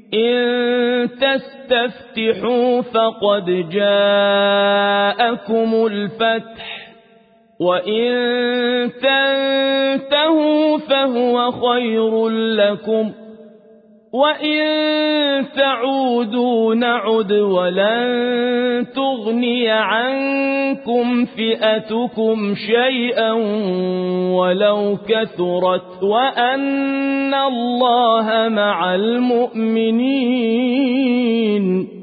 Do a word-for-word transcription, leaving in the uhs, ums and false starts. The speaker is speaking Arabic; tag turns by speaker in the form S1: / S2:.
S1: إن تستفتحوا فقد جاءكم الفتح وإن تنتهوا فهو خير لكم وإن تعودوا نعد ولن تغني عنكم فئتكم شيئا ولو كثرت وأن الله مع المؤمنين